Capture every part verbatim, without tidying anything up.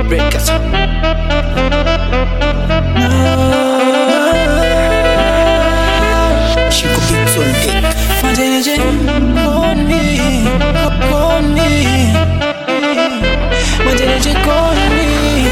Breakers. She could be so big. Mateneje koni, koni. Mateneje koni,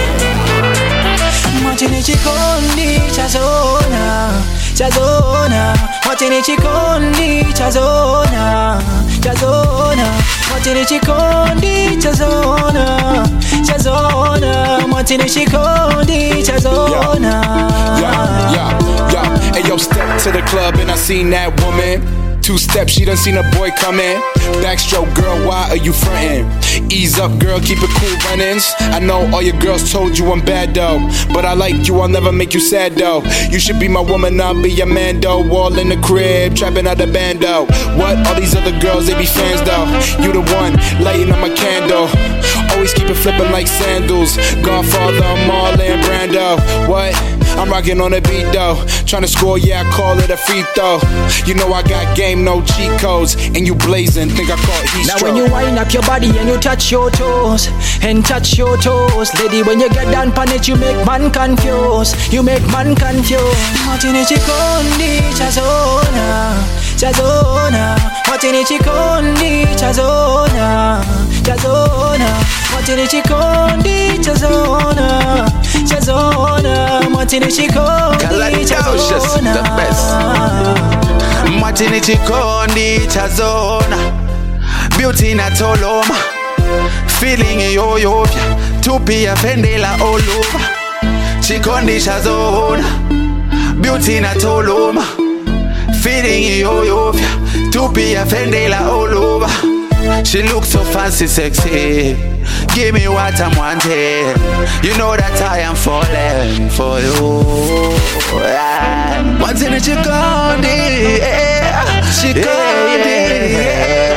mateneje koni. Chazona, chazona. Mateneje koni, chazona, chazona. Mateneje koni, chazona, chazona. Mateneje koni, chazona. Yeah, yeah, yeah. Hey yo, step to the club and I seen that woman. Two steps, she done seen a boy coming. Backstroke, girl, why are you frontin'? Ease up, girl, keep it cool, run-ins. I know all your girls told you I'm bad, though, but I like you, I'll never make you sad, though. You should be my woman, I'll be your man, though. Wall in the crib, trapping out the bando. What? All these other girls, they be fans, though. You the one, lighting up my candle. Always keep it flipping like sandals. Godfather, Marlon Brando. What? I'm rocking on the beat though. Tryna score, yeah, I call it a free throw. You know I got game, no cheat codes. And you blazing, think I caught heat now stroke. when you wind up your body and you touch your toes, and touch your toes, lady, when you get down pan it, you make man confused. You make man confused. Mateneje koni, chazona, chazona. Mateneje koni, chazona, chazona. Mateneje koni, chazona, chazona. Mateneje koni, chazona. The best. Mateneje koni, chazona. Beauty na toloma. Feeling yo yo. Tupi ya fendela all over. Chikondi chazona. Beauty na toloma. Feeling yo yo. Tupi ya fendela all over. She looks so fancy, sexy. Give me what I'm wanting. You know that I am falling for you. Mateneje koni, chikondi.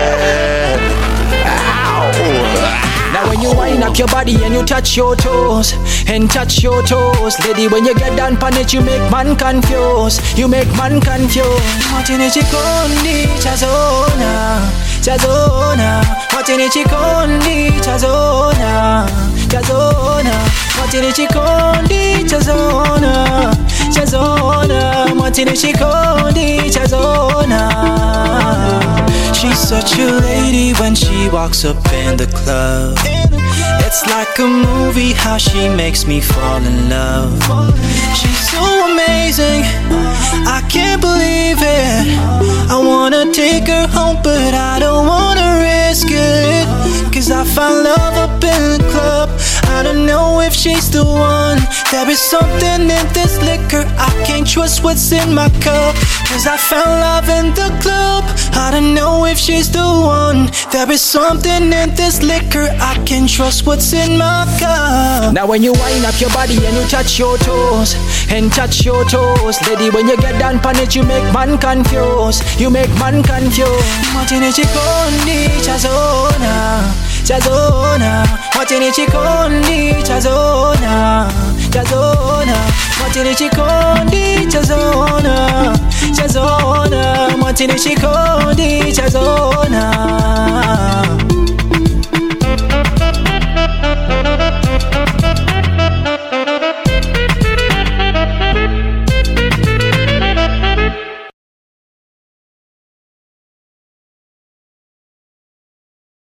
Now when you wind up your body and you touch your toes, and touch your toes, lady, when you get down pan it, you make man confused. You make man confused. Mateneje koni, chazona, chazona. Mateneje koni, chazona, chazona. Mateneje koni, chazona, chazona. Mateneje koni, chazona. She's such a lady when she walks up in the club. It's like a movie how she makes me fall in love. She's so amazing, I can't believe it. I wanna take her home but I don't wanna risk it. Cause I found love up in the club. I don't know if she's the one. There is something in this liquor, I can't trust what's in my cup. Cause I found love in the club. I don't know if she's the one. There is something in this liquor, I can't trust what's in my cup. Now when you wind up your body and you touch your toes, and touch your toes, lady, when you get down pan it, you make man confused. You make man confused. Mateneje koni, chazona, chazona. Mateneje koni, chazona, chazona. Mateneje koni, chazona, chazona. Mateneje koni, chazona.